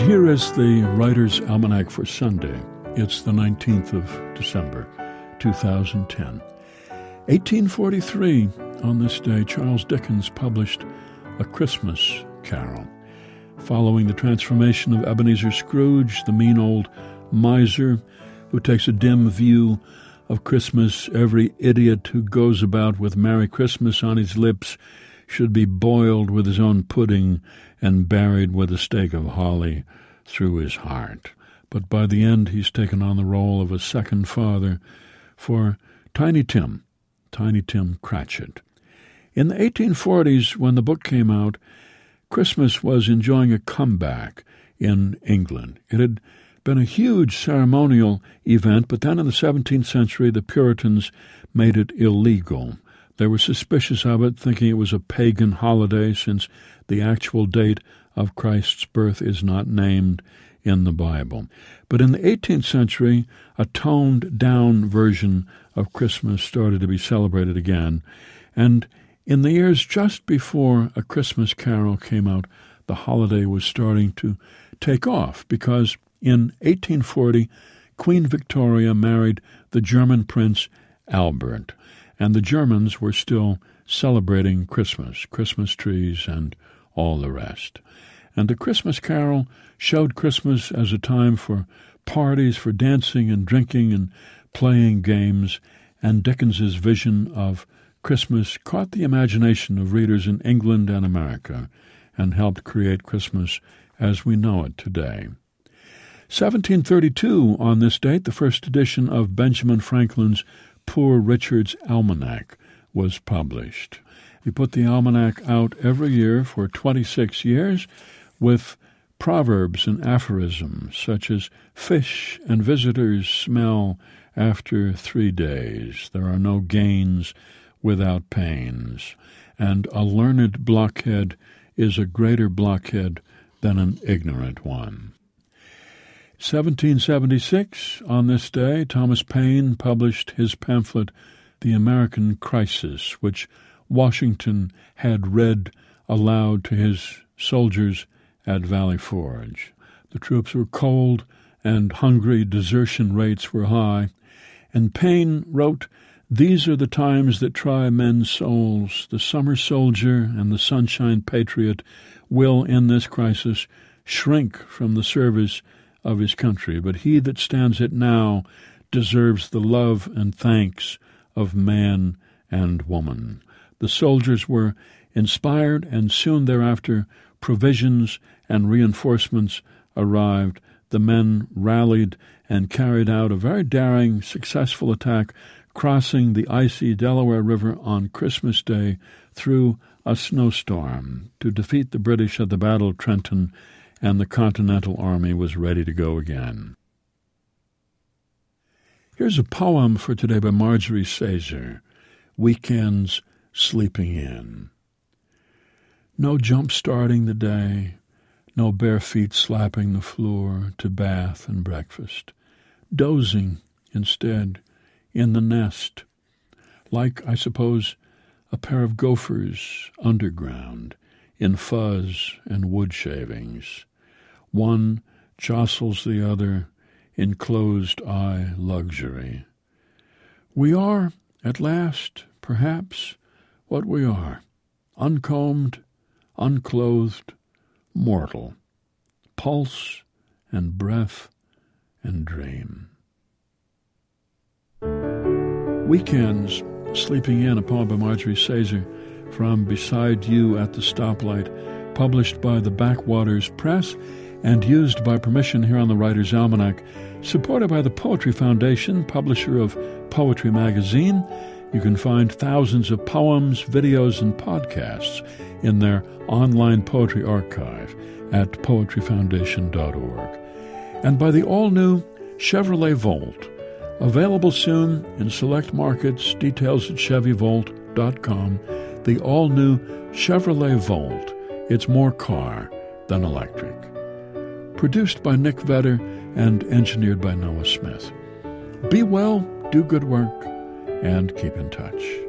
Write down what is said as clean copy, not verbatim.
here is the Writer's Almanac for Sunday. It's the 19th of December, 2010. 1843, on this day, Charles Dickens published A Christmas Carol. Following the transformation of Ebenezer Scrooge, the mean old miser who takes a dim view of Christmas, every idiot who goes about with Merry Christmas on his lips should be boiled with his own pudding and buried with a stake of holly through his heart. But by the end he's taken on the role of a second father for Tiny Tim Cratchit. In the 1840s, when the book came out, Christmas was enjoying a comeback in England. It had been a huge ceremonial event, but then in the 17th century the Puritans made it illegal. They were suspicious of it, thinking it was a pagan holiday, since the actual date of Christ's birth is not named in the Bible. But in the 18th century, a toned-down version of Christmas started to be celebrated again, and in the years just before A Christmas Carol came out, the holiday was starting to take off, because in 1840, Queen Victoria married the German Prince Albert, and the Germans were still celebrating Christmas trees, and all the rest. And the Christmas Carol showed Christmas as a time for parties, for dancing and drinking and playing games, and Dickens's vision of Christmas caught the imagination of readers in England and America and helped create Christmas as we know it today. 1732, on this date, the first edition of Benjamin Franklin's Poor Richard's Almanac was published. He put the almanac out every year for 26 years with proverbs and aphorisms such as fish and visitors smell after 3 days, there are no gains without pains, and a learned blockhead is a greater blockhead than an ignorant one. 1776, on this day, Thomas Paine published his pamphlet, The American Crisis, which Washington had read aloud to his soldiers at Valley Forge. The troops were cold and hungry, desertion rates were high, and Paine wrote, "These are the times that try men's souls. The summer soldier and the sunshine patriot will, in this crisis, shrink from the service of his country, but he that stands it now deserves the love and thanks of man and woman." The soldiers were inspired, and soon thereafter provisions and reinforcements arrived. The men rallied and carried out a very daring, successful attack, crossing the icy Delaware River on Christmas Day through a snowstorm to defeat the British at the Battle of Trenton, and the Continental Army was ready to go again. Here's a poem for today by Marjorie Sazer, Weekends Sleeping In. No jump-starting the day, no bare feet slapping the floor to bath and breakfast, dozing instead in the nest, like, I suppose, a pair of gophers underground in fuzz and wood shavings. One jostles the other in closed-eye luxury. We are, at last, perhaps, what we are, uncombed, unclothed, mortal, pulse and breath and dream. Weekends Sleeping In, a poem by Marjorie Sazer from Beside You at the Stoplight, published by the Backwaters Press and used by permission here on the Writer's Almanac, supported by the Poetry Foundation, publisher of Poetry Magazine. You can find thousands of poems, videos, and podcasts in their online poetry archive at poetryfoundation.org. And by the all-new Chevrolet Volt, available soon in select markets, details at ChevyVolt.com, the all-new Chevrolet Volt. It's more car than electric. Produced by Nick Vedder and engineered by Noah Smith. Be well, do good work, and keep in touch.